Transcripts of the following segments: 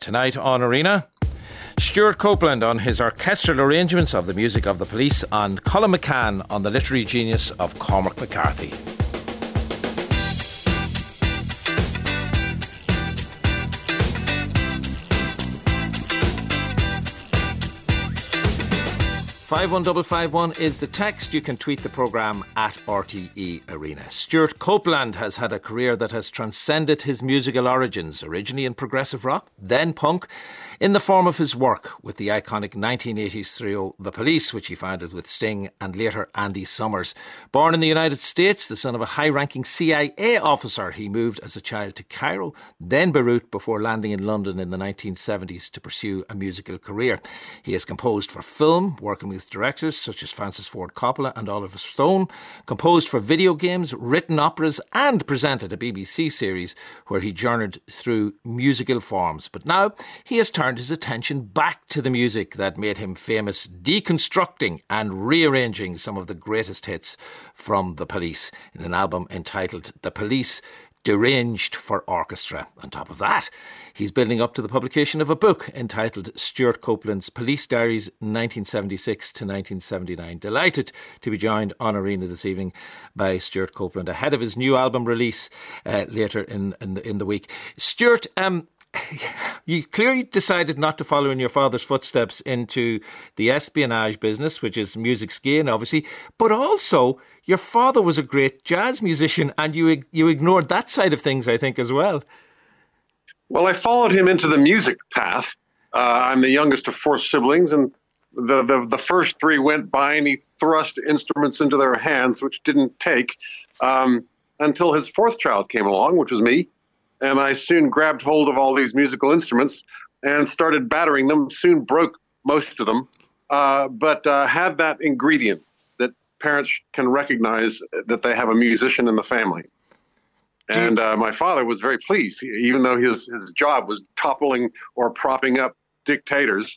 Tonight on Arena, Stuart Copeland on his orchestral arrangements of the music of the Police, and Colin McCann on the literary genius of Cormac McCarthy. #51551 is the text. You can tweet the programme at RTE Arena. Stuart Copeland has had a career that has transcended his musical origins, originally in progressive rock, then punk, in the form of his work with the iconic 1980s trio The Police, which he founded with Sting and later Andy Summers. Born in the United States, the son of a high-ranking CIA officer, he moved as a child to Cairo, then Beirut, before landing in London in the 1970s to pursue a musical career. He has composed for film, working with directors such as Francis Ford Coppola and Oliver Stone, composed for video games, written operas, and presented a BBC series where he journeyed through musical forms. But now he has turned his attention back to the music that made him famous, deconstructing and rearranging some of the greatest hits from The Police in an album entitled The Police Deranged for Orchestra. On top of that, he's building up to the publication of a book entitled Stuart Copeland's Police Diaries 1976 to 1979. Delighted to be joined on Arena this evening by Stuart Copeland ahead of his new album release later in the week. Stuart, you clearly decided not to follow in your father's footsteps into the espionage business, which is music's gain, obviously, but also your father was a great jazz musician and you ignored that side of things, I think, as well. Well, I followed him into the music path. I'm the youngest of four siblings, and the first three went by and he thrust instruments into their hands, which didn't take until his fourth child came along, which was me. And I soon grabbed hold of all these musical instruments and started battering them, soon broke most of them, but had that ingredient that parents can recognize that they have a musician in the family. And my father was very pleased, even though his job was toppling or propping up dictators.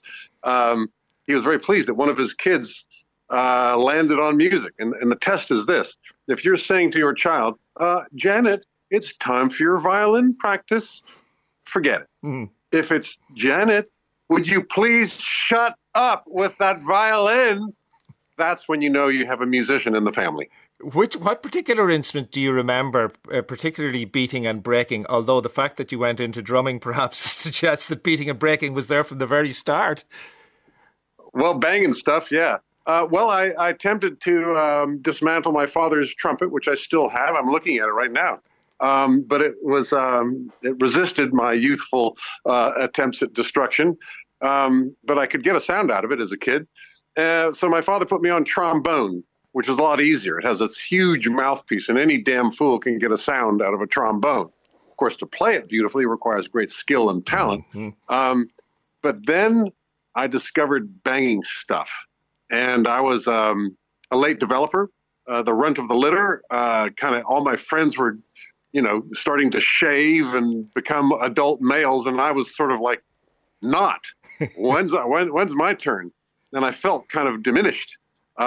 He was very pleased that one of his kids landed on music. And the test is this. If you're saying to your child, Janet, it's time for your violin practice, forget it. Mm. If it's, Janet, would you please shut up with that violin? That's when you know you have a musician in the family. What particular instrument do you remember particularly beating and breaking, although the fact that you went into drumming perhaps suggests that beating and breaking was there from the very start? Well, banging stuff, yeah. I attempted to dismantle my father's trumpet, which I still have. I'm looking at it right now. But it resisted my youthful attempts at destruction. But I could get a sound out of it as a kid. So my father put me on trombone, which is a lot easier. It has this huge mouthpiece, and any damn fool can get a sound out of a trombone. Of course, to play it beautifully requires great skill and talent. Mm-hmm. But then I discovered banging stuff. And I was a late developer, the runt of the litter. Kind of all my friends were starting to shave and become adult males. And I was sort of like, not. When's my turn? And I felt kind of diminished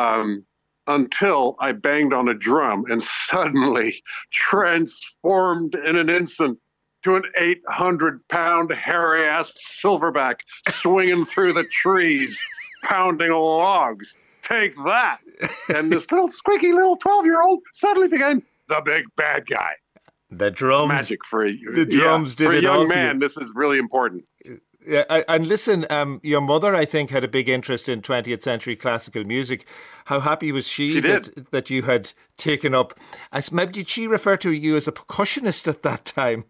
until I banged on a drum and suddenly transformed in an instant to an 800-pound hairy-ass silverback swinging through the trees, pounding logs. Take that. And this little squeaky little 12-year-old suddenly became the big bad guy. The drums. Magic for a young man. This is really important. Yeah, and listen, your mother, I think, had a big interest in 20th century classical music. How happy was she that you had taken up? Maybe did she refer to you as a percussionist at that time?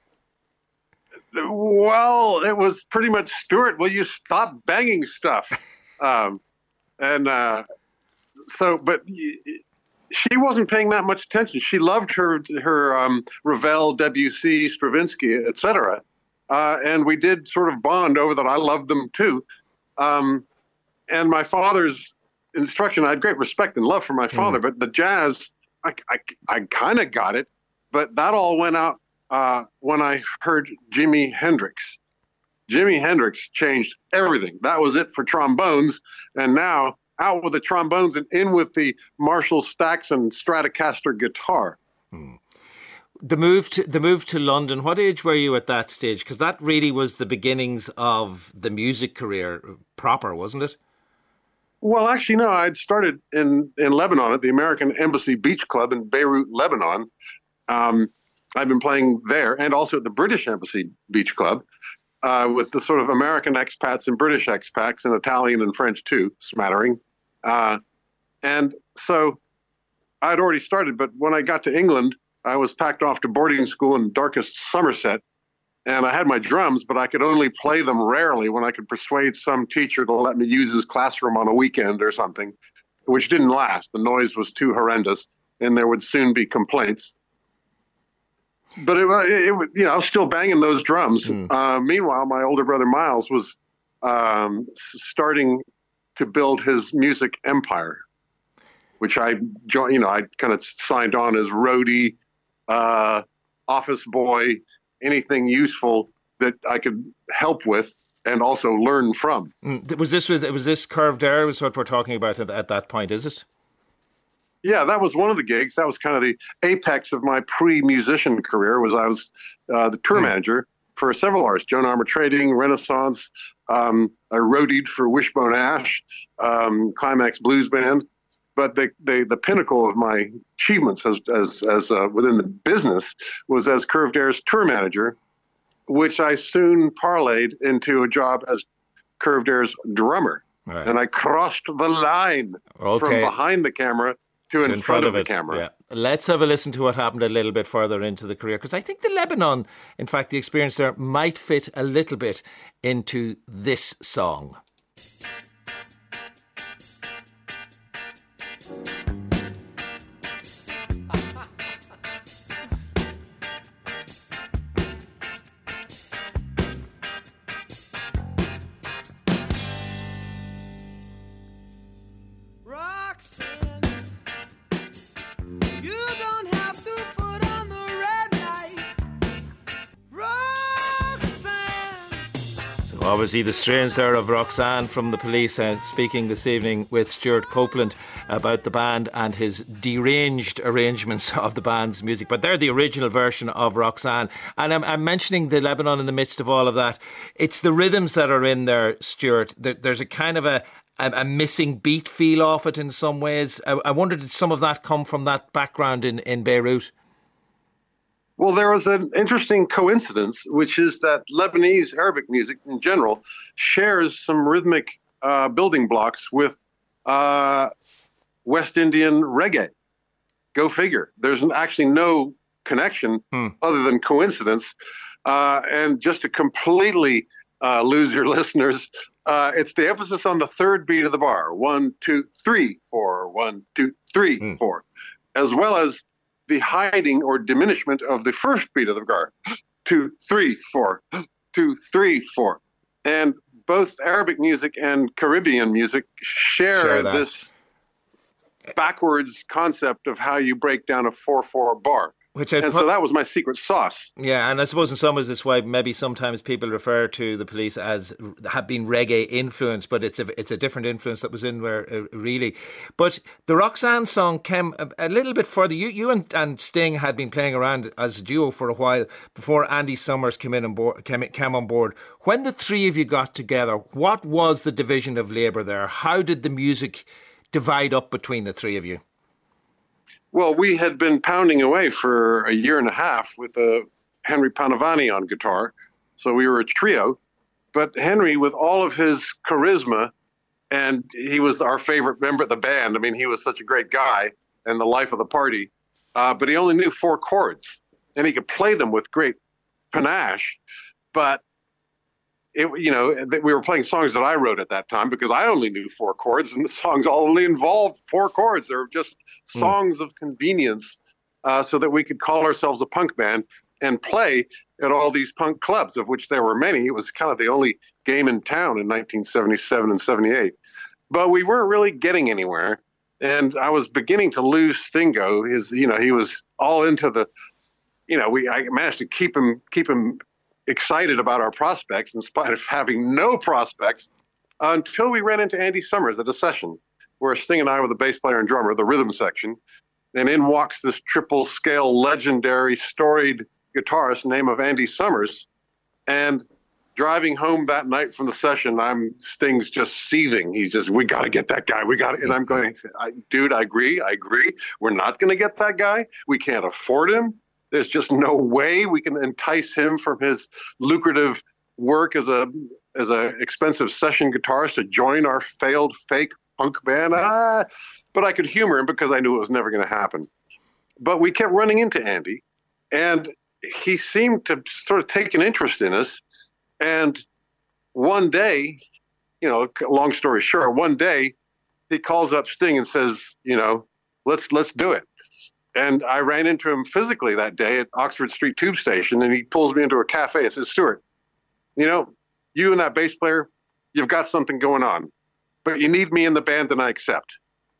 Well, it was pretty much, Stuart, will you stop banging stuff? But she wasn't paying that much attention. She loved her Ravel, Debussy, Stravinsky, etc. And we did sort of bond over that. I loved them too. And my father's instruction, I had great respect and love for my father, but the jazz, I kind of got it, but that all went out when I heard Jimi Hendrix. Jimi Hendrix changed everything. That was it for trombones. And now out with the trombones and in with the Marshall Stax and Stratocaster guitar. The move to London. What age were you at that stage? Because that really was the beginnings of the music career proper, wasn't it? Well, actually, no. I'd started in Lebanon at the American Embassy Beach Club in Beirut, Lebanon. Um, I've been playing there and also at the British Embassy Beach Club with the sort of American expats and British expats and Italian and French too, smattering. And so I'd already started, but when I got to England, I was packed off to boarding school in darkest Somerset. And I had my drums, but I could only play them rarely when I could persuade some teacher to let me use his classroom on a weekend or something, which didn't last. The noise was too horrendous, and there would soon be complaints. But I was still banging those drums. Meanwhile, my older brother Miles was starting to build his music empire, which I joined. I kind of signed on as roadie, office boy, anything useful that I could help with and also learn from. Was this Curved Air was what we're talking about at that point, is it? Yeah, that was one of the gigs. That was kind of the apex of my pre-musician career. I was the tour manager for several artists: Joan Armour Trading, Renaissance. I roadied for Wishbone Ash, Climax Blues Band. But the pinnacle of my achievements as within the business was as Curved Air's tour manager, which I soon parlayed into a job as Curved Air's drummer. Right. And I crossed the line from behind the camera to in front of the camera. Yeah. Let's have a listen to what happened a little bit further into the career, because I think the Lebanon, in fact, the experience there might fit a little bit into this song. Obviously the strains there of Roxanne from The Police, speaking this evening with Stuart Copeland about the band and his deranged arrangements of the band's music. But they're the original version of Roxanne. And I'm mentioning the Lebanon in the midst of all of that. It's the rhythms that are in there, Stuart. There's a kind of a missing beat feel off it in some ways. I wonder, did some of that come from that background in Beirut? Well, there was an interesting coincidence, which is that Lebanese Arabic music in general shares some rhythmic building blocks with West Indian reggae. Go figure. There's actually no connection other than coincidence. And just to completely lose your listeners, it's the emphasis on the third beat of the bar. 1, 2, 3, 4. 1, 2, 3, 4. As well as the hiding or diminishment of the first beat of the bar. 2, 3, 4. 2, 3, 4. And both Arabic music and Caribbean music share this backwards concept of how you break down a 4/4 bar. So that was my secret sauce. Yeah, and I suppose in some ways that's why maybe sometimes people refer to The Police as have been reggae influenced, but it's a different influence that was in there really. But the Roxanne song came a little bit further. You and Sting had been playing around as a duo for a while before Andy Summers came on board. When the three of you got together, what was the division of labour there? How did the music divide up between the three of you? Well, we had been pounding away for a year and a half with Henry Panavani on guitar. So we were a trio. But Henry, with all of his charisma, and he was our favorite member of the band. I mean, he was such a great guy and the life of the party. But he only knew 4 chords, and he could play them with great panache. But we were playing songs that I wrote at that time because I only knew 4 chords, and the songs all only involved 4 chords. They were just songs of convenience so that we could call ourselves a punk band and play at all these punk clubs, of which there were many. It was kind of the only game in town in 1977 and 78. But we weren't really getting anywhere, and I was beginning to lose Stingo. He was all into the, I managed to keep him excited about our prospects in spite of having no prospects until we ran into Andy Summers at a session where Sting and I were the bass player and drummer, the rhythm section. and in walks this triple scale legendary storied guitarist named of Andy Summers. And driving home that night from the session, Sting's just seething. He's just, we got to get that guy. We got it. And I'm going, dude, I agree. We're not going to get that guy. We can't afford him. There's just no way we can entice him from his lucrative work as a expensive session guitarist to join our failed fake punk band. But I could humor him because I knew it was never going to happen. But we kept running into Andy, and he seemed to sort of take an interest in us. And one day, long story short, one day he calls up Sting and says, let's do it. And I ran into him physically that day at Oxford Street Tube Station, and he pulls me into a cafe and says, Stuart, you and that bass player, you've got something going on, but you need me in the band, and I accept.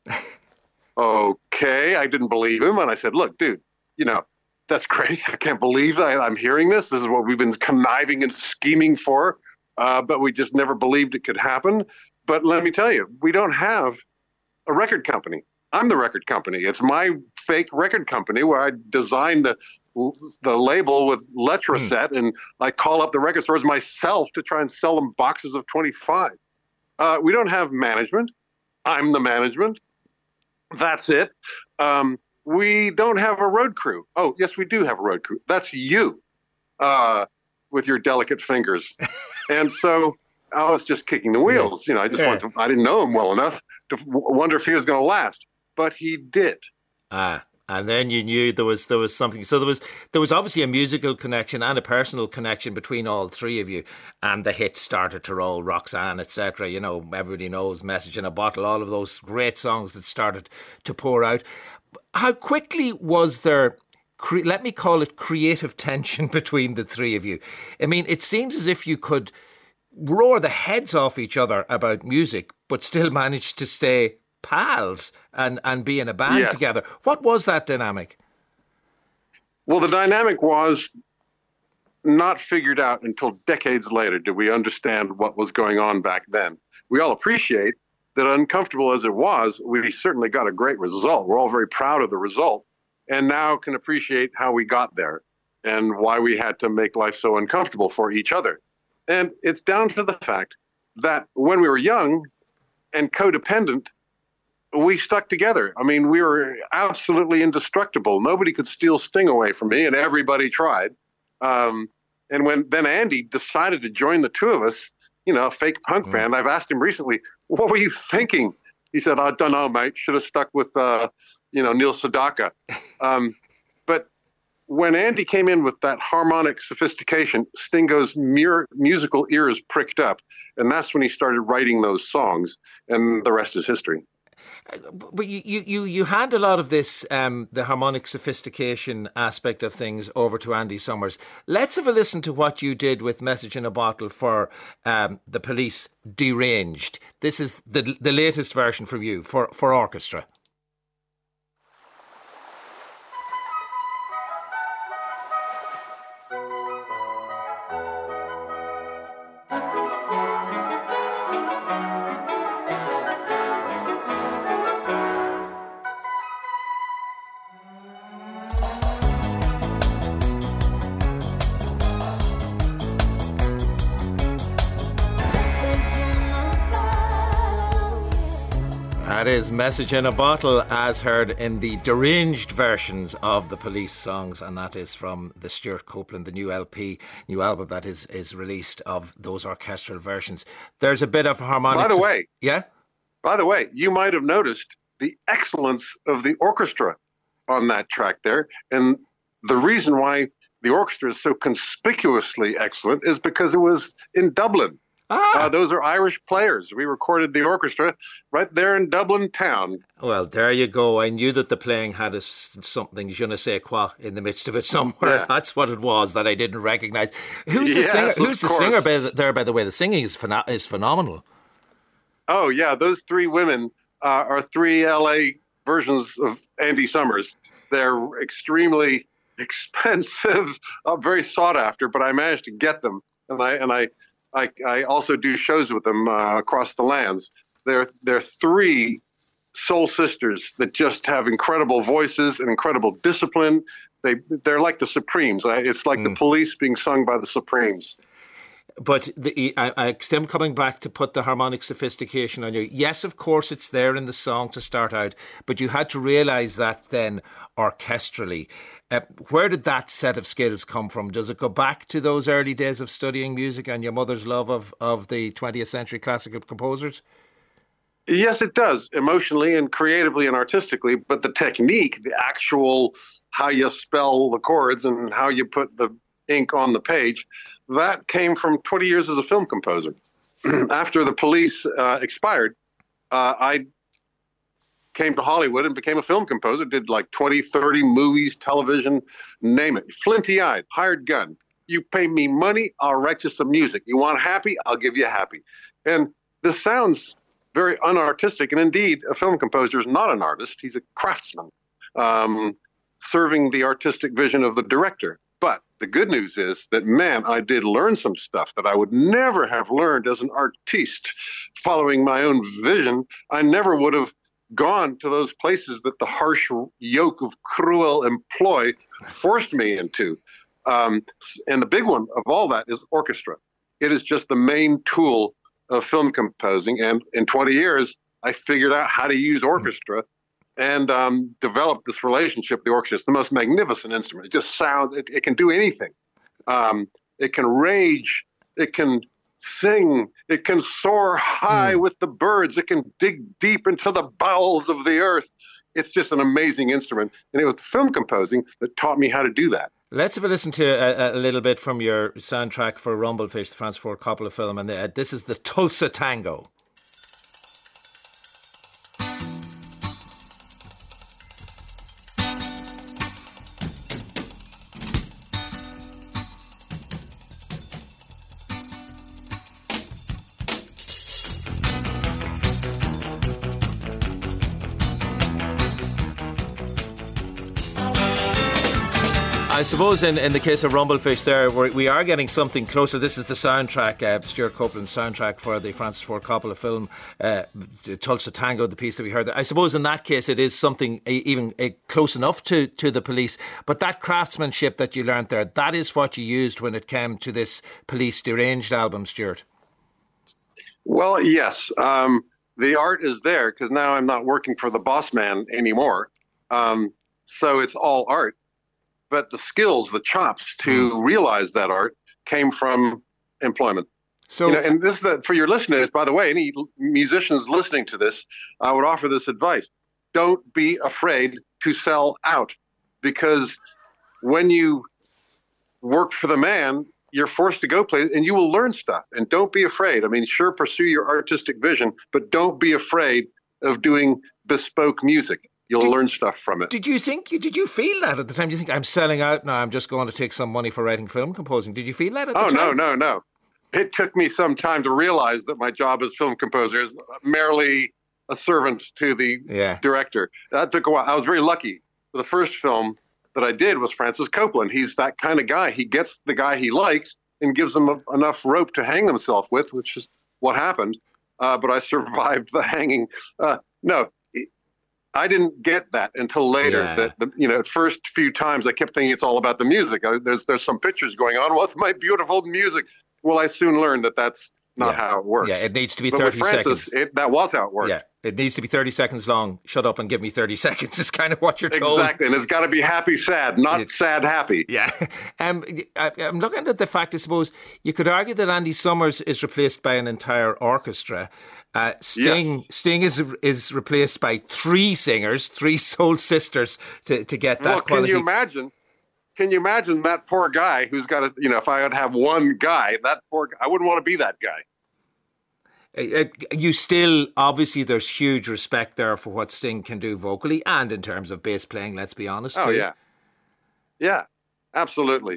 Okay, I didn't believe him, and I said, look, dude, that's great. I can't believe that I'm hearing this. This is what we've been conniving and scheming for, but we just never believed it could happen. But let me tell you, we don't have a record company. I'm the record company. It's my fake record company where I designed the label with Letraset, and I call up the record stores myself to try and sell them boxes of 25. We don't have management. I'm the management. That's it. We don't have a road crew. Oh, yes, we do have a road crew. That's you with your delicate fingers. And so I was just kicking the wheels. I didn't know him well enough to wonder if he was going to last. But he did. And then you knew there was something. So there was obviously a musical connection and a personal connection between all three of you. And the hits started to roll, Roxanne, etc. Everybody knows Message in a Bottle, all of those great songs that started to pour out. How quickly was there, let me call it, creative tension between the three of you? I mean, it seems as if you could roar the heads off each other about music, but still manage to stay pals and be in a band together. What was that dynamic? Well, the dynamic was not figured out until decades later did we understand what was going on back then. We all appreciate that, uncomfortable as it was, we certainly got a great result. We're all very proud of the result, and now can appreciate how we got there and why we had to make life so uncomfortable for each other. And it's down to the fact that when we were young and codependent, we stuck together. I mean, we were absolutely indestructible. Nobody could steal Sting away from me, and everybody tried. And when then Andy decided to join the two of us, a fake punk band, I've asked him recently, what were you thinking? He said, I don't know, mate. Should have stuck with, Neil Sedaka. But when Andy came in with that harmonic sophistication, Stingo's musical ears pricked up. And that's when he started writing those songs. And the rest is history. But you hand a lot of this, the harmonic sophistication aspect of things, over to Andy Summers. Let's have a listen to what you did with Message in a Bottle for the Police, Deranged. This is the latest version from you for orchestra. That is Message in a Bottle, as heard in the deranged versions of the Police songs, and that is from the Stuart Copeland, the new album that is released of those orchestral versions. There's a bit of harmonics. By the way, you might have noticed the excellence of the orchestra on that track there, and the reason why the orchestra is so conspicuously excellent is because it was in Dublin. Those are Irish players. We recorded the orchestra right there in Dublin town. Well, there you go. I knew that the playing had something, je ne sais quoi, in the midst of it somewhere. Yeah. That's what it was that I didn't recognise. Who's the singer? Who's the singer there, by the way? The singing is phenomenal. Oh, yeah. Those three women are three LA versions of Andy Summers. They're extremely expensive, very sought after, but I managed to get them. And I also do shows with them across the lands. They're three soul sisters that just have incredible voices and incredible discipline. They're like the Supremes. It's like the Police being sung by the Supremes. But I am coming back to put the harmonic sophistication on you. Yes, of course, it's there in the song to start out, but you had to realise that then orchestrally. Where did that set of skills come from? Does it go back to those early days of studying music and your mother's love of the 20th century classical composers? Yes, it does, emotionally and creatively and artistically. But the technique, the actual how you spell the chords and how you put the ink on the page, that came from 20 years as a film composer. After the Police expired, I came to Hollywood and became a film composer, did like 20, 30 movies, television, name it. Flinty-eyed, hired gun. You pay me money, I'll write you some music. You want happy, I'll give you happy. And this sounds very unartistic. And indeed, a film composer is not an artist. He's a craftsman, serving the artistic vision of the director. But the good news is that, man, I did learn some stuff that I would never have learned as an artiste. Following my own vision, I never would have gone to those places that the harsh yoke of cruel employ forced me into. And the big one of all that is orchestra. It is just the main tool of film composing. And in 20 years, I figured out how to use orchestra and developed this relationship with the orchestra. It's the most magnificent instrument. It just sounds, it can do anything. It can rage, it can sing, it can soar high with the birds, it can dig deep into the bowels of the earth. It's just an amazing instrument. And it was film composing that taught me how to do that. Let's have a listen to a little bit from your soundtrack for Rumblefish, the Francis Ford Coppola film. And this is the Tulsa Tango. I suppose in the case of Rumblefish there, we are getting something closer. This is the soundtrack, Stuart Copeland's soundtrack for the Francis Ford Coppola film, Tulsa Tango, the piece that we heard. I suppose in that case it is something even close enough to the Police. But that craftsmanship that you learnt there, that is what you used when it came to this Police Deranged album, Stuart. Well, yes. The art is there because now I'm not working for the boss man anymore. So it's all art. But the skills, the chops to realize that art came from employment. So, and this is for your listeners, by the way, any musicians listening to this, I would offer this advice. Don't be afraid to sell out, because when you work for the man, you're forced to go play and you will learn stuff. And don't be afraid. I mean, sure, pursue your artistic vision, but don't be afraid of doing bespoke music. You'll learn stuff from it. Did you feel that at the time? Do you think I'm selling out now? I'm just going to take some money for writing film composing. Did you feel that at the time? No. It took me some time to realize that my job as film composer is merely a servant to the director. That took a while. I was very lucky. The first film that I did was Francis Coppola. He's that kind of guy. He gets the guy he likes and gives them enough rope to hang themselves with, which is what happened. But I survived the hanging. No. I didn't get that until later. Yeah. That first few times I kept thinking it's all about the music. There's some pictures going on. What's my beautiful music? Well, I soon learned that that's not how it works. Yeah, it needs to be but 30 with Francis, seconds. That was how it worked. Yeah, it needs to be 30 seconds long. Shut up and give me 30 seconds is kind of what you're told. Exactly, and it's got to be happy, sad, not sad, happy. Yeah. I'm looking at the fact, I suppose, you could argue that Andy Summers is replaced by an entire orchestra. Sting is replaced by three singers, three soul sisters to get that quality. Can you imagine that poor guy who's got if I would have one guy, that poor guy, I wouldn't want to be that guy. You still, obviously, there's huge respect there for what Sting can do vocally and in terms of bass playing, let's be honest. Oh, yeah. Yeah, absolutely.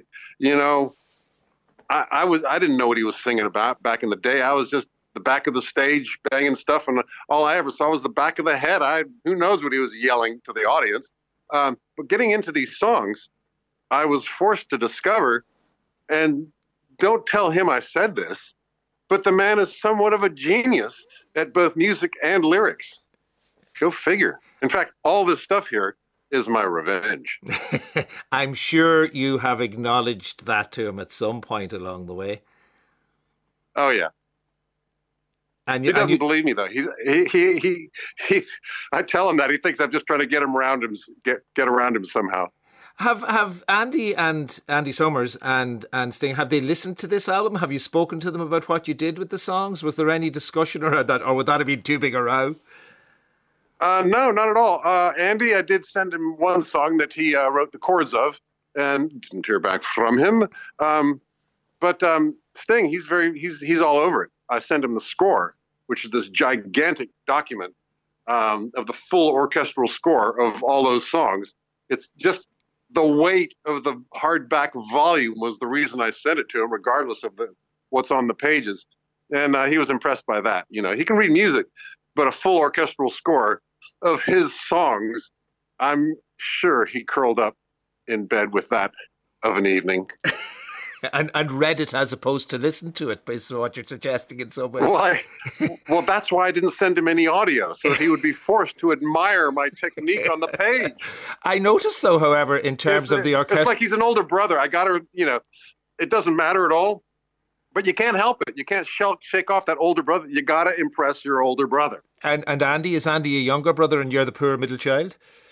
I didn't know what he was singing about back in the day. I was just the back of the stage banging stuff, and all I ever saw was the back of the head. Who knows what he was yelling to the audience. But getting into these songs, I was forced to discover, and don't tell him I said this, but the man is somewhat of a genius at both music and lyrics. Go figure. In fact, all this stuff here is my revenge. I'm sure you have acknowledged that to him at some point along the way. Oh yeah. And He doesn't believe me though. He I tell him that he thinks I'm just trying to get around him somehow. Have Andy and Andy Summers and Sting, have they listened to this album? Have you spoken to them about what you did with the songs? Was there any discussion around that, or would that have been too big a row? No, not at all. Andy, I did send him one song that he wrote the chords of, and didn't hear back from him. But Sting, he's all over it. I sent him the score, which is this gigantic document of the full orchestral score of all those songs. It's just the weight of the hardback volume was the reason I sent it to him, regardless of what's on the pages. And he was impressed by that. You know, he can read music, but a full orchestral score of his songs, I'm sure he curled up in bed with that of an evening. and read it as opposed to listen to it, based on what you're suggesting in some ways. Well, that's why I didn't send him any audio, so he would be forced to admire my technique on the page. I noticed, though, however, in terms of the orchestra... It's like he's an older brother. I got to, it doesn't matter at all, but you can't help it. You can't shake off that older brother. You got to impress your older brother. And Andy, is Andy a younger brother and you're the poor middle child?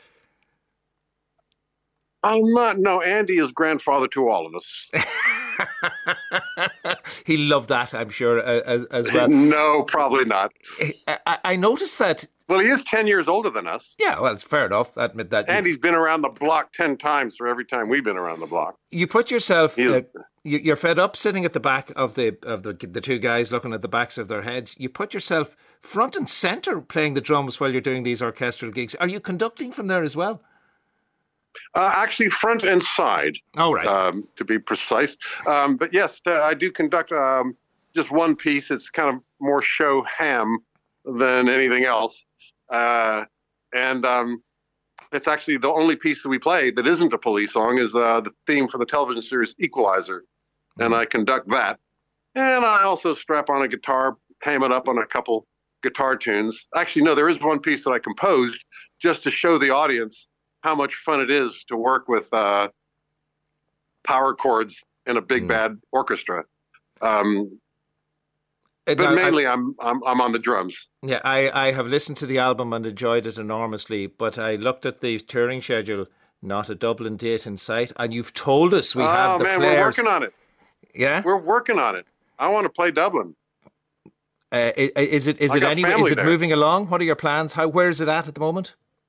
I'm not. No, Andy is grandfather to all of us. He loved that, I'm sure, as well. No, probably not. I noticed that... Well, he is 10 years older than us. Yeah, well, it's fair enough. I admit that. And he's been around the block 10 times for every time we've been around the block. You put yourself... you're fed up sitting at the back of the two guys looking at the backs of their heads. You put yourself front and centre playing the drums while you're doing these orchestral gigs. Are you conducting from there as well? Actually, front and side. Oh, right. To be precise. But yes, I do conduct just one piece. It's kind of more show ham than anything else. And it's actually the only piece that we play that isn't a police song is the theme for the television series Equalizer. Mm-hmm. And I conduct that. And I also strap on a guitar, ham it up on a couple guitar tunes. Actually, no, there is one piece that I composed just to show the audience how much fun it is to work with power chords in a big bad orchestra. But mainly I'm on the drums. Yeah, I have listened to the album and enjoyed it enormously, but I looked at the touring schedule, not a Dublin date in sight, and you've told us we have the players. We're working on it. Yeah? We're working on it. I want to play Dublin. Is it moving along? What are your plans? Where is it at the moment?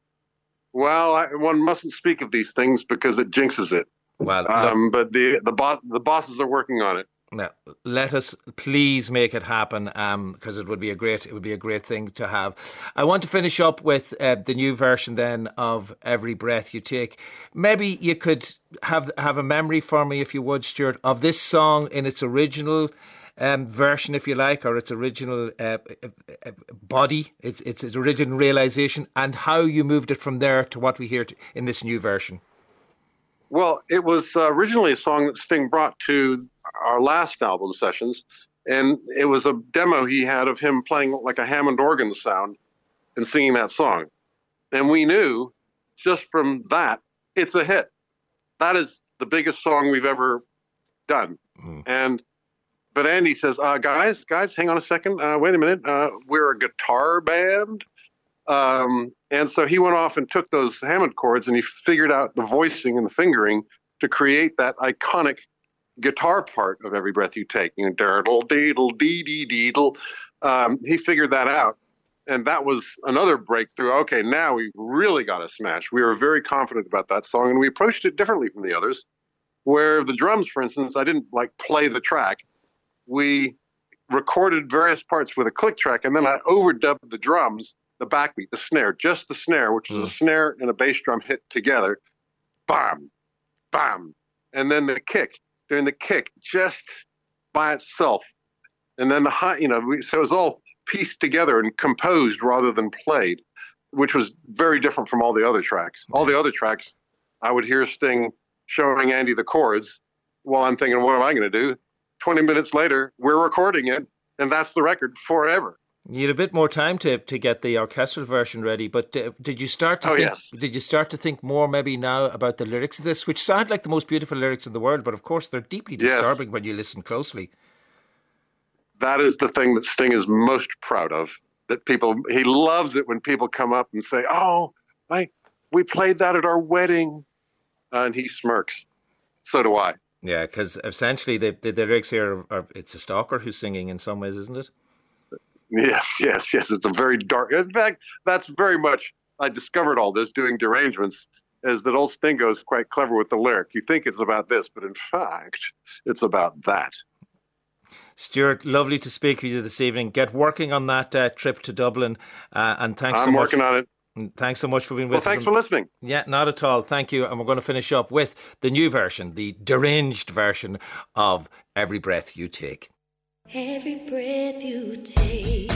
Well, one mustn't speak of these things because it jinxes it. Well, but the bosses are working on it. Now, let us please make it happen, because it would be a great thing to have. I want to finish up with the new version then of Every Breath You Take. Maybe you could have a memory for me, if you would, Stuart, of this song in its original version, if you like, or its original body, its original realisation, and how you moved it from there to what we hear in this new version. Well, it was originally a song that Sting brought to our last album sessions, and it was a demo he had of him playing like a Hammond organ sound and singing that song. And we knew just from that, it's a hit. That is the biggest song we've ever done. But Andy says, guys, hang on a second. Wait a minute. We're a guitar band. And so he went off and took those Hammond chords and he figured out the voicing and the fingering to create that iconic guitar part of Every Breath You Take. Diddle, deedle, dee, dee, deedle. He figured that out. And that was another breakthrough. Okay, now we really got a smash. We were very confident about that song, and we approached it differently from the others, where the drums, for instance, I didn't play the track. We recorded various parts with a click track, and then I overdubbed the drums, the backbeat, the snare, just the snare, which is a snare and a bass drum hit together. Bam, bam. And then the kick, doing the kick just by itself. And then the high, so it was all pieced together and composed rather than played, which was very different from all the other tracks. All the other tracks, I would hear Sting showing Andy the chords while I'm thinking, what am I going to do? 20 minutes later, we're recording it, and that's the record forever. You had a bit more time to get the orchestral version ready, but did you start to Did you start to think more maybe now about the lyrics of this, which sound like the most beautiful lyrics in the world, but of course they're deeply disturbing when you listen closely. That is the thing that Sting is most proud of. That he loves it when people come up and say, "Oh, we played that at our wedding," and he smirks. So do I. Yeah, because essentially the lyrics here are it's a stalker who's singing in some ways, isn't it? Yes. It's a very dark. In fact, that's very much. I discovered all this doing Derangements. Is that old Stingo is quite clever with the lyric. You think it's about this, but in fact, it's about that. Stuart, lovely to speak with you this evening. Get working on that trip to Dublin, and thanks so much. I'm working on it. Thanks so much for being with us. Well, thanks for listening. Yeah, not at all. Thank you. And we're going to finish up with the new version, the deranged version of Every Breath You Take. Every breath you take,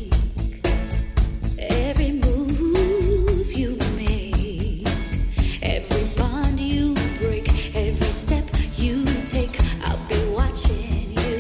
every move you make, every bond you break, every step you take, I'll be watching you.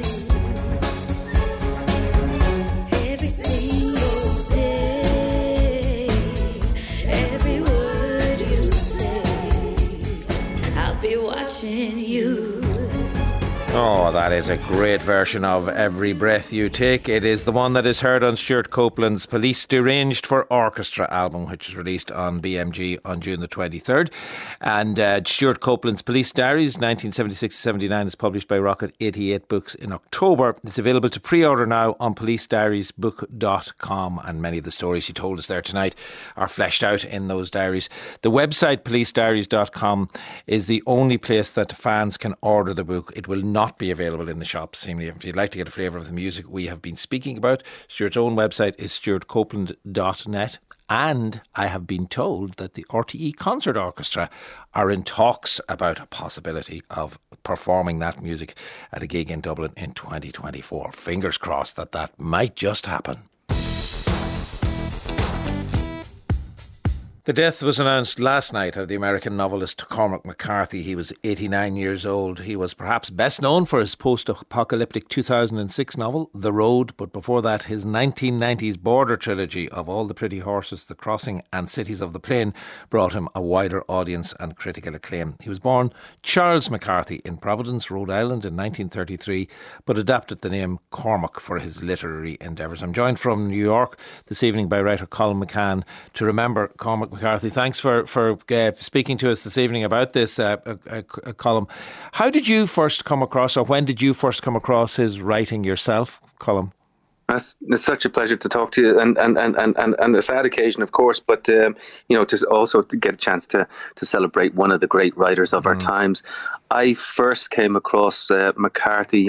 Every single day, every word you say, I'll be watching you. Oh, that is a great version of Every Breath You Take. It is the one that is heard on Stuart Copeland's Police Deranged for Orchestra album, which was released on BMG on June the 23rd. And Stuart Copeland's Police Diaries, 1976-79, is published by Rocket 88 Books in October. It's available to pre-order now on policediariesbook.com, and many of the stories he told us there tonight are fleshed out in those diaries. The website policediaries.com is the only place that fans can order the book. It will not be available in the shops. If you'd like to get a flavour of the music we have been speaking about, Stuart's own website is stuartcopeland.net. And I have been told that the RTE Concert Orchestra are in talks about a possibility of performing that music at a gig in Dublin in 2024. Fingers crossed that might just happen. The death was announced last night of the American novelist Cormac McCarthy. He was 89 years old. He was perhaps best known for his post-apocalyptic 2006 novel, The Road, but before that his 1990s Border trilogy of All the Pretty Horses, The Crossing and Cities of the Plain brought him a wider audience and critical acclaim. He was born Charles McCarthy in Providence, Rhode Island in 1933, but adapted the name Cormac for his literary endeavours. I'm joined from New York this evening by writer Colin McCann to remember Cormac McCarthy. Thanks for speaking to us this evening about this, Colin. How did you first come across, or when did you first come across his writing yourself, Colin? It's such a pleasure to talk to you, and a sad occasion, of course, but to also to get a chance to celebrate one of the great writers of our times. I first came across McCarthy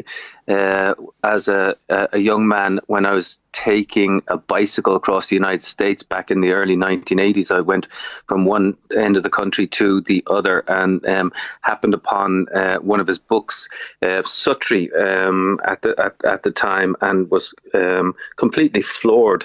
as a young man when I was taking a bicycle across the United States back in the early 1980s. I went from one end of the country to the other and happened upon one of his books, Suttree, at the time, and was completely floored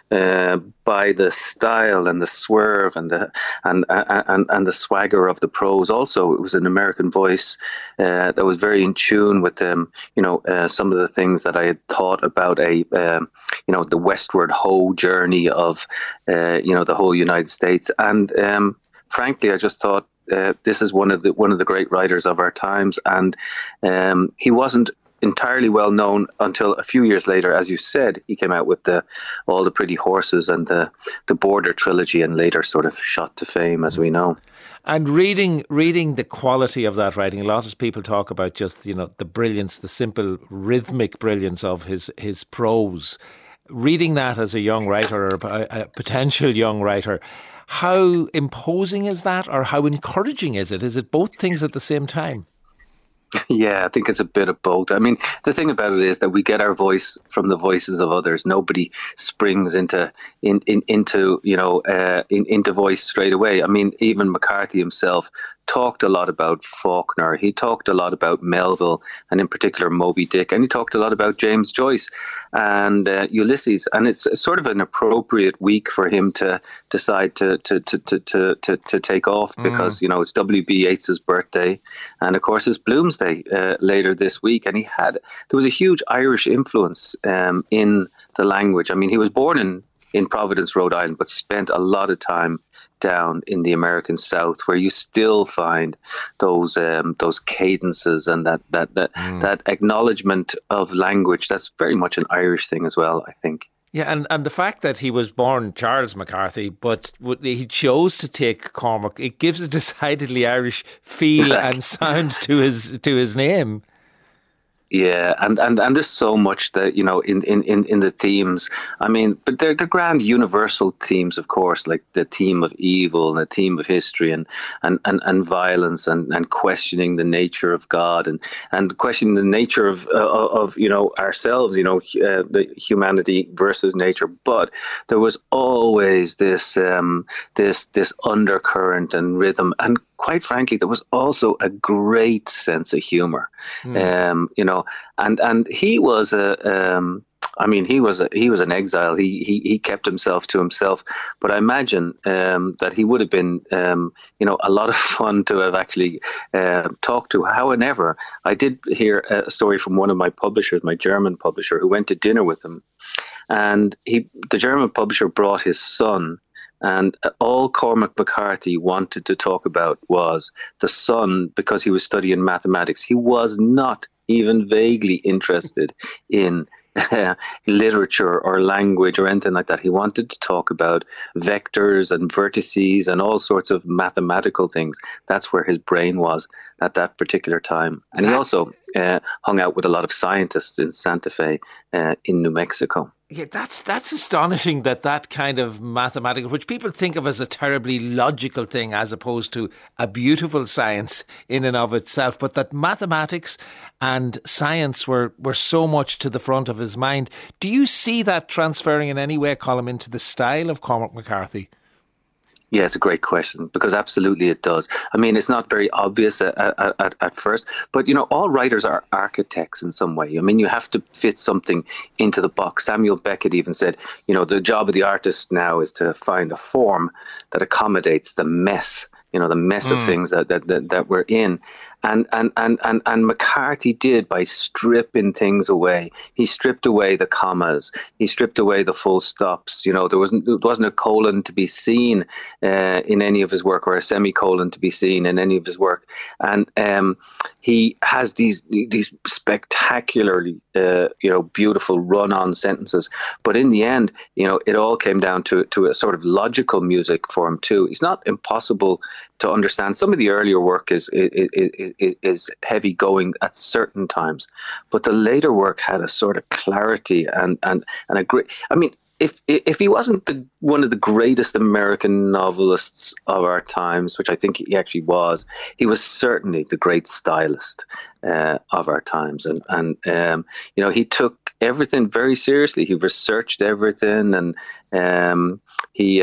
by the style and the swerve and the swagger of the prose. Also, it was an American voice that was very in tune with some of the things that I had thought about the westward ho journey of the whole United States. And frankly, I just thought this is one of the great writers of our times, and he wasn't entirely well known until a few years later. As you said, he came out with All the Pretty Horses and the Border trilogy, and later sort of shot to fame, as we know. And reading the quality of that writing, a lot of people talk about just the brilliance, the simple rhythmic brilliance of his prose. Reading that as a young writer, or a potential young writer, how imposing is that, or how encouraging is it? Is it both things at the same time? Yeah, I think it's a bit of both. I mean, the thing about it is that we get our voice from the voices of others. Nobody springs into voice straight away. I mean, even McCarthy himself talked a lot about Faulkner. He talked a lot about Melville, and in particular Moby Dick, and he talked a lot about James Joyce and Ulysses. And it's sort of an appropriate week for him to decide to take off, because it's W.B. Yeats's birthday, and of course it's Bloomsday. birthday later this week, and there was a huge Irish influence in the language. I mean, he was born in Providence, Rhode Island, but spent a lot of time down in the American South, where you still find those cadences and that acknowledgement of language. That's very much an Irish thing as well, I think. Yeah, and the fact that he was born Charles McCarthy, but he chose to take Cormac, it gives a decidedly Irish feel and sound to his name. Yeah, and there's so much that, you know, in the themes. I mean, but they're the grand universal themes, of course, like the theme of evil and the theme of history and violence and questioning the nature of God and questioning the nature of you know, ourselves, you know, the humanity versus nature. But there was always this undercurrent and rhythm, and quite frankly, there was also a great sense of humor. You know, and he was he was an exile. He kept himself to himself. But I imagine that he would have been, you know, a lot of fun to have actually talked to. However, I did hear a story from one of my publishers, my German publisher, who went to dinner with him, and the German publisher brought his son. And all Cormac McCarthy wanted to talk about was the son, because he was studying mathematics. He was not even vaguely interested in literature or language or anything like that. He wanted to talk about vectors and vertices and all sorts of mathematical things. That's where his brain was at that particular time. And he also hung out with a lot of scientists in Santa Fe in New Mexico. Yeah, that's astonishing that kind of mathematical, which people think of as a terribly logical thing as opposed to a beautiful science in and of itself, but that mathematics and science were so much to the front of his mind. Do you see that transferring in any way, Colm, into the style of Cormac McCarthy? Yeah, it's a great question, because absolutely it does. I mean, it's not very obvious at first, but, you know, all writers are architects in some way. I mean, you have to fit something into the box. Samuel Beckett even said, you know, the job of the artist now is to find a form that accommodates the mess, you know, the mess of things that we're in. And McCarthy did by stripping things away. He stripped away the commas. He stripped away the full stops. You know, there wasn't a colon to be seen in any of his work, or a semicolon to be seen in any of his work. And he has these spectacularly beautiful run-on sentences. But in the end, you know, it all came down to a sort of logical music for him too. It's not impossible to understand. Some of the earlier work is heavy going at certain times, but the later work had a sort of clarity and a great. I mean, if he wasn't one of the greatest American novelists of our times, which I think he actually was, he was certainly the great stylist of our times. And you know, he took everything very seriously. He researched everything, and he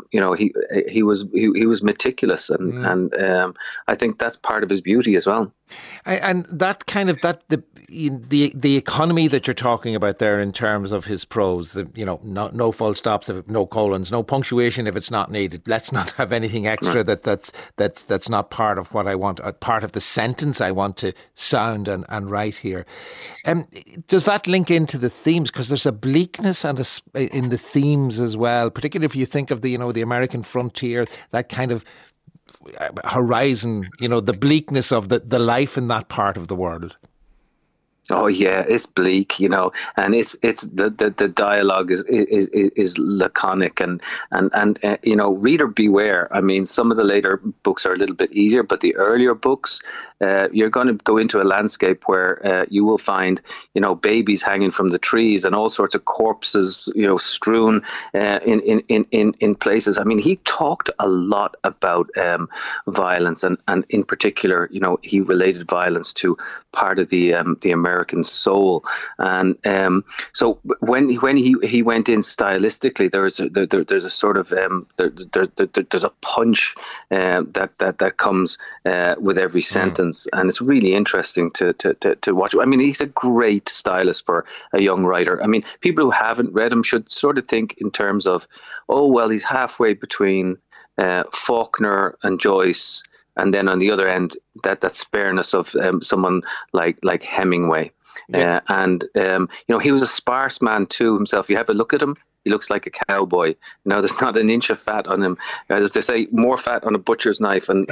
was meticulous, and I think that's part of his beauty as well. And that kind of the economy that you're talking about there in terms of his prose, no full stops, no colons, no punctuation if it's not needed. Let's not have anything extra that's not part of what I want, part of the sentence I want to sound and write here. Does that link into the themes? Because there's a bleakness in the themes as well, particularly if you think of the American frontier, that kind of horizon, the bleakness of the life in that part of the world. Oh yeah, it's bleak, and it's the dialogue is laconic and reader beware. I mean, some of the later books are a little bit easier, but the earlier books, you're going to go into a landscape where you will find, babies hanging from the trees and all sorts of corpses, strewn in places. I mean, he talked a lot about violence, and in particular, he related violence to part of the American soul. And so when he went in stylistically, there's a sort of there's a punch that comes with every sentence, and it's really interesting to watch. I mean, he's a great stylist for a young writer. I mean, people who haven't read him should sort of think in terms of, he's halfway between Faulkner and Joyce. And then on the other end, that spareness of someone like Hemingway. Yeah. He was a sparse man too himself. You have a look at him, he looks like a cowboy. There's not an inch of fat on him. As they say, more fat on a butcher's knife, and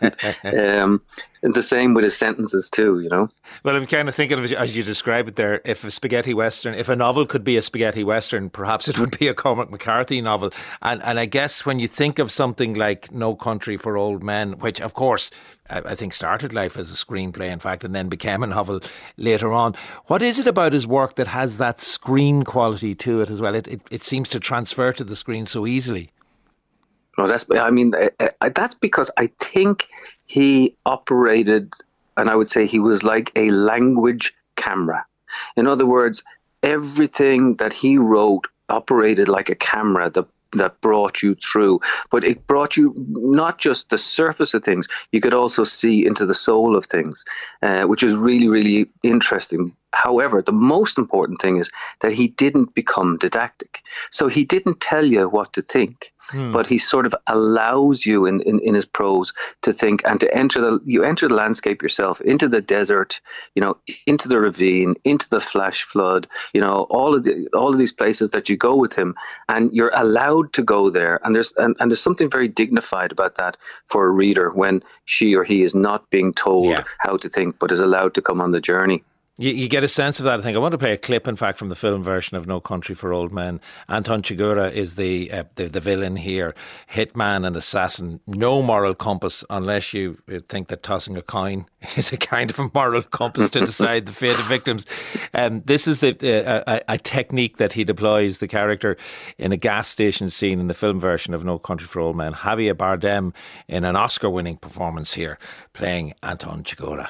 the same with his sentences too. Well, I'm kind of thinking of it as you describe it there. If a novel could be a spaghetti western, perhaps it would be a Cormac McCarthy novel. And I guess when you think of something like No Country for Old Men, which of course I think started life as a screenplay, in fact, and then became a novel later on. What is it about his work that has that screen quality to it as well? It seems to transfer to the screen so easily. Well, that's because I think he operated, and I would say he was like a language camera. In other words, everything that he wrote operated like a camera that brought you through, but it brought you not just the surface of things, you could also see into the soul of things, which is really, really interesting. However, the most important thing is that he didn't become didactic. So he didn't tell you what to think, but he sort of allows you in his prose to think and to enter the landscape yourself, into the desert, into the ravine, into the flash flood, all of these places that you go with him, and you're allowed to go there. And there's something very dignified about that for a reader when she or he is not being told how to think, but is allowed to come on the journey. You get a sense of that, I think. I want to play a clip, in fact, from the film version of No Country for Old Men. Anton Chigurh is the villain here. Hitman and assassin. No moral compass, unless you think that tossing a coin is a kind of a moral compass to decide the fate of victims. This is a technique that he deploys, the character, in a gas station scene in the film version of No Country for Old Men. Javier Bardem in an Oscar-winning performance here, playing Anton Chigurh.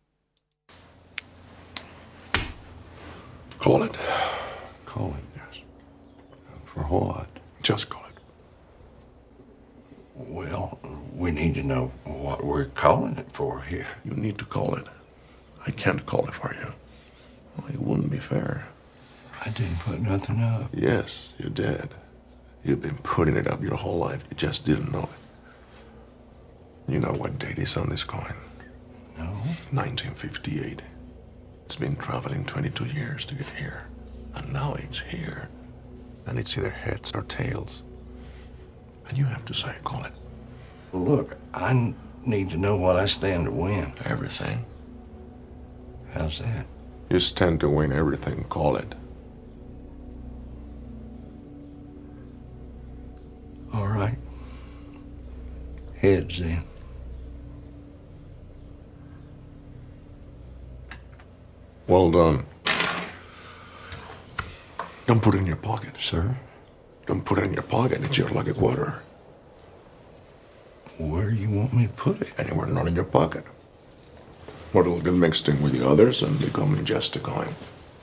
Call it. Call it? Yes. For what? Just call it. Well, we need to know what we're calling it for here. You need to call it. I can't call it for you. Well, it wouldn't be fair. I didn't put nothing up. Yes, you did. You've been putting it up your whole life. You just didn't know it. You know what date is on this coin? No. 1958. It's been traveling 22 years to get here. And now it's here. And it's either heads or tails. And you have to say, call it. Well, look, I need to know what I stand to win. Everything. How's that? You stand to win everything, call it. All right. Heads, then. Well done. Don't put it in your pocket. Sir? Don't put it in your pocket. It's your lucky quarter. Where you want me to put it? Anywhere not in your pocket. Or it'll get mixed in with the others and become just a coin.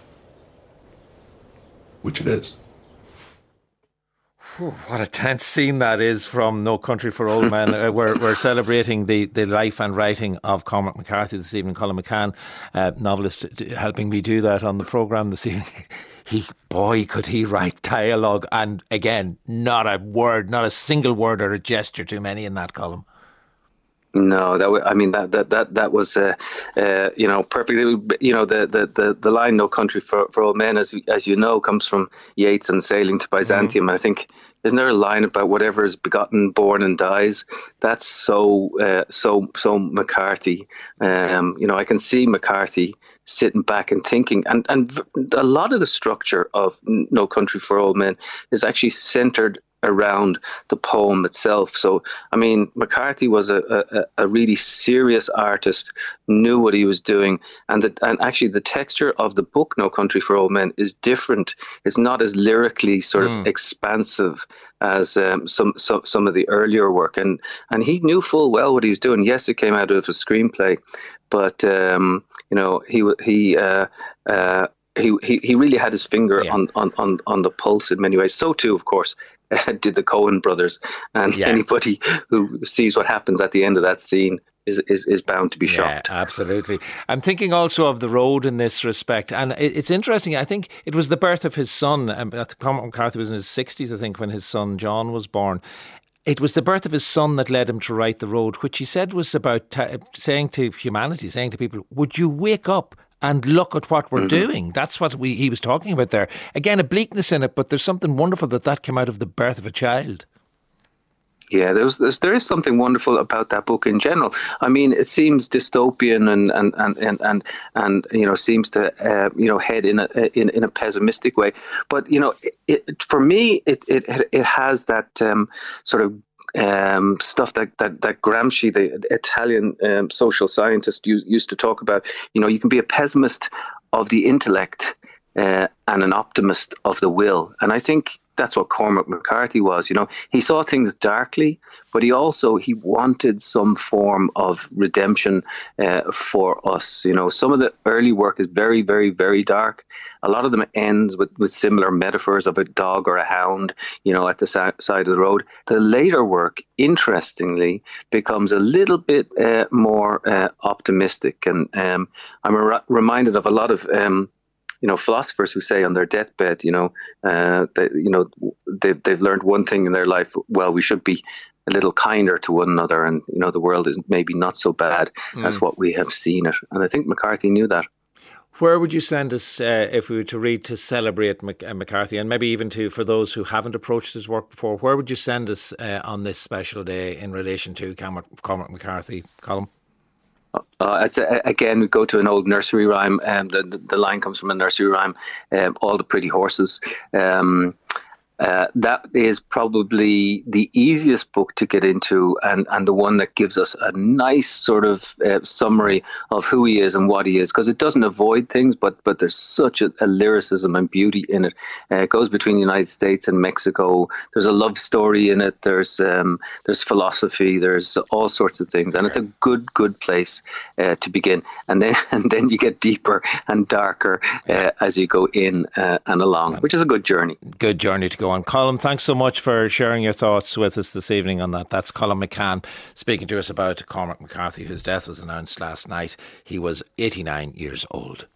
Which it is. What a tense scene that is from No Country for Old Men. We're celebrating the life and writing of Cormac McCarthy this evening. Colin McCann, novelist, helping me do that on the programme this evening. Could he write dialogue, and again, not a single word or a gesture too many in that column. No, that was perfectly. The line "No Country for Old Men," as you know, comes from Yeats and Sailing to Byzantium. Mm-hmm. I think, isn't there a line about whatever is begotten, born, and dies? That's so McCarthy. I can see McCarthy sitting back and thinking, and a lot of the structure of No Country for Old Men is actually centered around the poem itself. So, McCarthy was a really serious artist, knew what he was doing, and actually the texture of the book No Country for Old Men is different. It's not as lyrically sort of expansive as some of the earlier work, and he knew full well what he was doing. Yes, it came out of a screenplay, but he really had his finger on the pulse in many ways. So too, of course, did the Coen brothers, and anybody who sees what happens at the end of that scene is bound to be shocked. Yeah, absolutely. I'm thinking also of The Road in this respect, and it's interesting. I think it was the birth of his son. Cormac McCarthy was in his 60s, I think, when his son John was born. it was the birth of his son that led him to write The Road, which he said was about saying to humanity, saying to people, would you wake up and look at what we're doing? That's what he was talking about there. Again, a bleakness in it, but there's something wonderful that came out of the birth of a child. Yeah, there is something wonderful about that book in general. I mean, it seems dystopian and seems to head in a pessimistic way. But for me, it has that sort of stuff that Gramsci, the Italian social scientist, used to talk about. You can be a pessimist of the intellect and an optimist of the will, and I think that's what Cormac McCarthy was. He saw things darkly, but he wanted some form of redemption for us. Some of the early work is very, very, very dark. A lot of them ends with similar metaphors of a dog or a hound, at the side of the road. The later work, interestingly, becomes a little bit more optimistic. And I'm reminded of a lot of philosophers who say on their deathbed, they've learned one thing in their life. Well, we should be a little kinder to one another, and the world is maybe not so bad as what we have seen it. And I think McCarthy knew that. Where would you send us if we were to read to celebrate McCarthy, and maybe even for those who haven't approached his work before? Where would you send us on this special day in relation to Cormac McCarthy, Colm? Again, we go to an old nursery rhyme. The line comes from a nursery rhyme. All the pretty horses. That is probably the easiest book to get into, and the one that gives us a nice sort of summary of who he is and what he is, because it doesn't avoid things, but there's such a lyricism and beauty in it. It goes between the United States and Mexico. There's a love story in it. There's philosophy. There's all sorts of things, and it's a good place to begin. And then you get deeper and darker as you go in and along, which is a good journey. Good journey to go on. Colm, thanks so much for sharing your thoughts with us this evening on that. That's Colm McCann speaking to us about Cormac McCarthy, whose death was announced last night. He was 89 years old.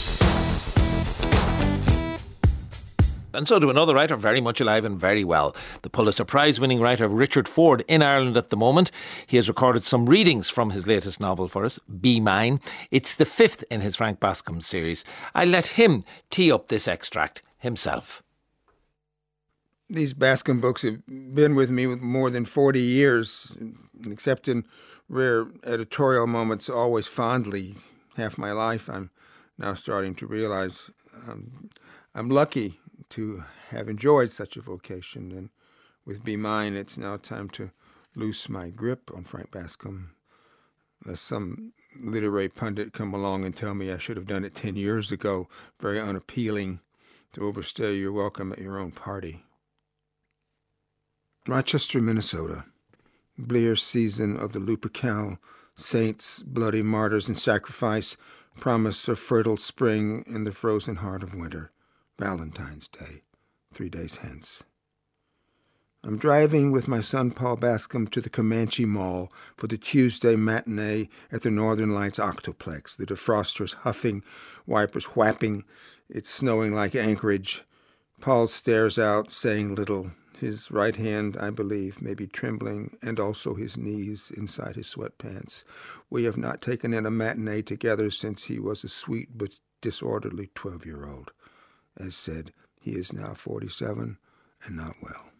And so to another writer, very much alive and very well. The Pulitzer Prize-winning writer Richard Ford in Ireland at the moment. He has recorded some readings from his latest novel for us, Be Mine. It's the 5th in his Frank Bascombe series. I let him tee up this extract himself. These Bascombe books have been with me with more than 40 years, except in rare editorial moments, always fondly. Half my life, I'm now starting to realize I'm lucky to have enjoyed such a vocation. And with Be Mine, it's now time to loose my grip on Frank Bascombe. Unless some literary pundit come along and tell me I should have done it 10 years ago, very unappealing to overstay your welcome at your own party. Rochester, Minnesota. Blear season of the Lupercal, saints, bloody martyrs and sacrifice, promise of fertile spring in the frozen heart of winter. Valentine's Day, 3 days hence. I'm driving with my son Paul Bascombe to the Comanche Mall for the Tuesday matinee at the Northern Lights Octoplex, the defrosters huffing, wipers whapping. It's snowing like Anchorage. Paul stares out, saying little. His right hand, I believe, may be trembling, and also his knees inside his sweatpants. We have not taken in a matinee together since he was a sweet but disorderly 12-year-old. As said, he is now 47 and not well.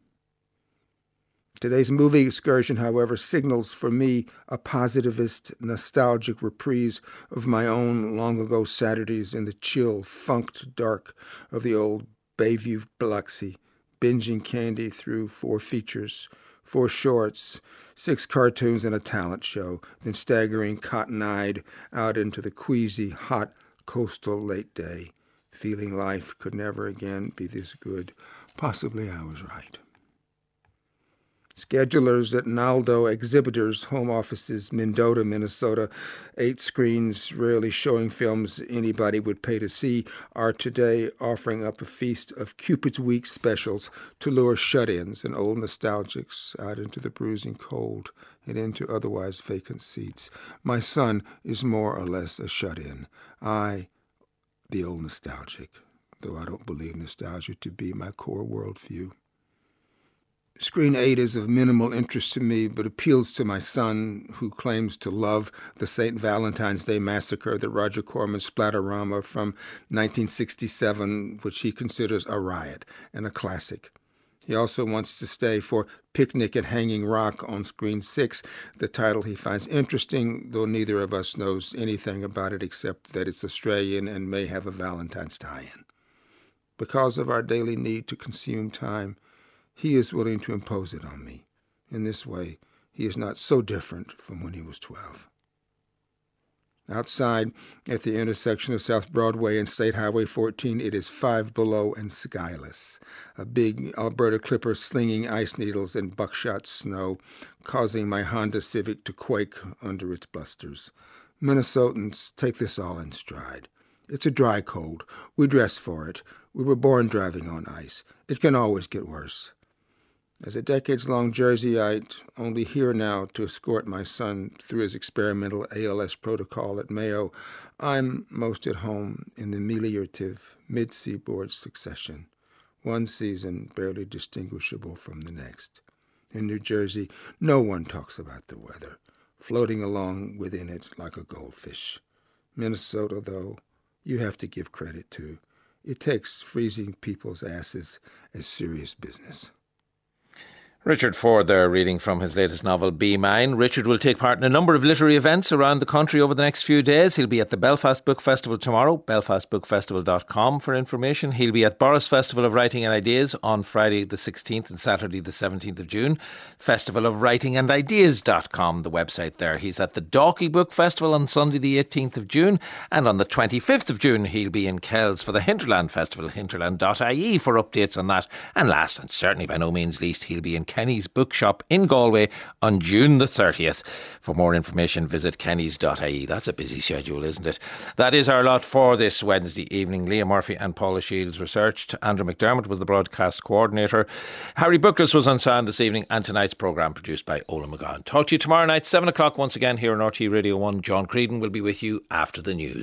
Today's movie excursion, however, signals for me a positivist, nostalgic reprise of my own long-ago Saturdays in the chill, funked dark of the old Bayview Biloxi, binging candy through 4 features, 4 shorts, 6 cartoons and a talent show, then staggering cotton-eyed out into the queasy, hot, coastal late day, feeling life could never again be this good. Possibly I was right. Schedulers at Naldo Exhibitors, home offices, Mendota, Minnesota, 8 screens rarely showing films anybody would pay to see, are today offering up a feast of Cupid's Week specials to lure shut-ins and old nostalgics out into the bruising cold and into otherwise vacant seats. My son is more or less a shut-in. I, the old nostalgic, though I don't believe nostalgia to be my core worldview. Screen 8 is of minimal interest to me, but appeals to my son, who claims to love the St. Valentine's Day Massacre, the Roger Corman splatterama from 1967, which he considers a riot and a classic. He also wants to stay for Picnic at Hanging Rock on Screen 6, the title he finds interesting, though neither of us knows anything about it except that it's Australian and may have a Valentine's tie-in. Because of our daily need to consume time, he is willing to impose it on me. In this way, he is not so different from when he was 12. Outside, at the intersection of South Broadway and State Highway 14, it is 5 below and skyless. A big Alberta Clipper slinging ice needles and buckshot snow, causing my Honda Civic to quake under its blusters. Minnesotans take this all in stride. It's a dry cold. We dress for it. We were born driving on ice. It can always get worse. As a decades-long Jerseyite, only here now to escort my son through his experimental ALS protocol at Mayo, I'm most at home in the meliorative mid-seaboard succession, one season barely distinguishable from the next. In New Jersey, no one talks about the weather, floating along within it like a goldfish. Minnesota, though, you have to give credit to. It takes freezing people's asses as serious business. Richard Ford there, reading from his latest novel, Be Mine. Richard will take part in a number of literary events around the country over the next few days. He'll be at the Belfast Book Festival tomorrow, belfastbookfestival.com for information. He'll be at Boris Festival of Writing and Ideas on Friday the 16th and Saturday the 17th of June. festivalofwritingandideas.com, the website there. He's at the Dalkey Book Festival on Sunday the 18th of June. And on the 25th of June, he'll be in Kells for the Hinterland Festival, hinterland.ie for updates on that. And last, and certainly by no means least, he'll be in Kenny's Bookshop in Galway on June the 30th. For more information, visit kennys.ie. That's a busy schedule, isn't it? That is our lot for this Wednesday evening. Leah Murphy and Paula Shields researched. Andrew McDermott was the broadcast coordinator. Harry Buckless was on sound this evening, and tonight's programme produced by Ola McGowan. Talk to you tomorrow night, 7 o'clock once again here on RT Radio 1. John Creedon will be with you after the news.